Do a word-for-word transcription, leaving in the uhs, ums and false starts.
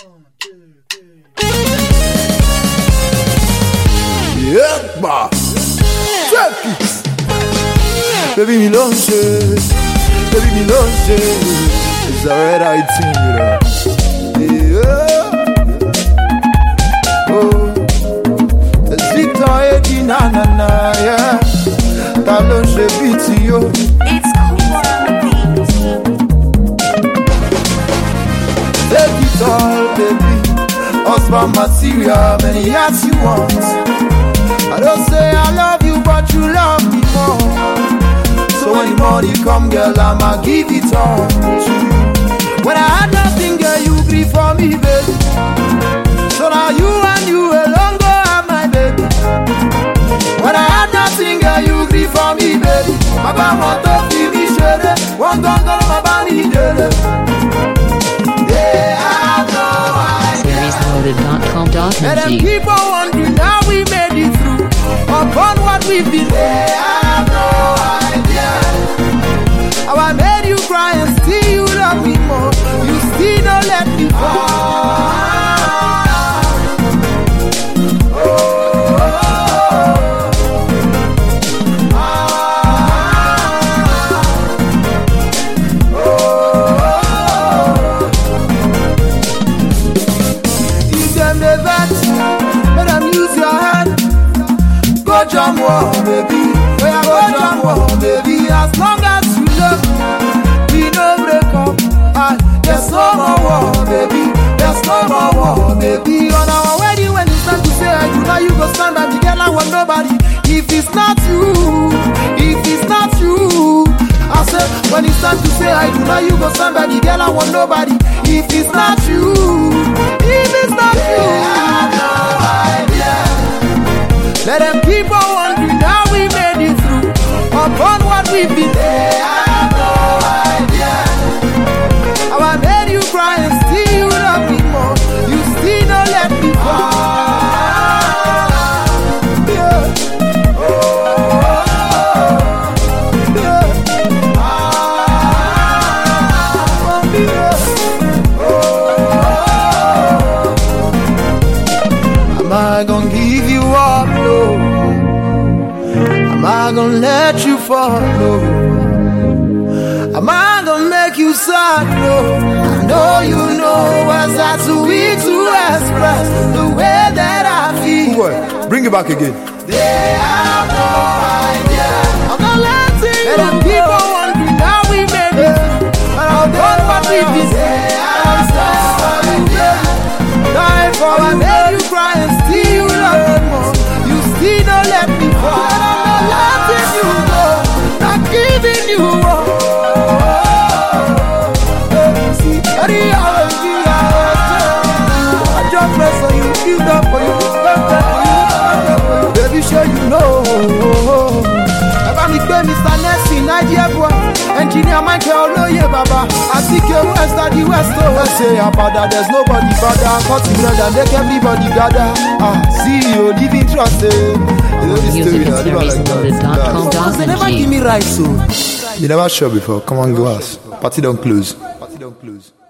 Yeah, bah. Check it. Baby, me lunch it. Baby, me lunch it. It's a red eye team, you know. Yeah. Oh. It's Victor eighteen, na na na, yeah. Ta lunch beat yo. It's cool on the beat. Take it all, baby. Husband material, many years you want. I don't say I love you, but you love me more. So when the money come, girl, I'ma give it all to you. When I had nothing, girl, you grieve for me, baby. So now you and you alone go have my baby. When I had nothing, girl, you grieve for me, baby. Papa want to feel me, share. One gun, gun, my body, share. Yeah, I know I series loaded dot com dot let them m g. keep on wondering how we made it through. Upon what we've been there, I have no idea. How I made you cry and still you love me more. You still don't let me fall. Go jam war, baby. Oh yeah, go jam war, baby. As long as you love me, we no break up. Ah, there's no more war, baby. There's no more war, baby. On our wedding, when it's time to say I do, now you go stand by me, girl. I want nobody. If it's not you, if it's not you, I said when it's time to say I do, now you go stand by me, girl. I want nobody. If it's not you, if it's not you, I have no idea. Let them keep on wondering how we made it through. Upon what we've been there, I have no idea. How I made you cry and still you love me more. You still don't let me fall. Yeah. Oh, yeah. Oh, yeah. Am I gonna give you up? No. Am I gonna let you fall? No. Am I gonna make you sad? No. I know you know what's that too weak to express the way that I feel. Boy, bring it back again. They have no idea. I'm gonna let it let them keep on wondering how we made it. And I'll go back with this. They have no idea. Time for I made you cry and still you love me more. You still don't let me fall. I'm not letting you go, not giving you up. See, I just press on you, give up for you, baby, sure you know. Ever me pay Mister Nessie, Nigeria boy, engineer Michael Loye Baba. I think you west at the west, oh, I say about that, there's nobody better. Cut together, make everybody gather. Ah, see you, living trust, eh. Music at series loaded dot com dot They never m g. give me right, so. You never sure before, come on, go ask. Party don't close. Party don't close.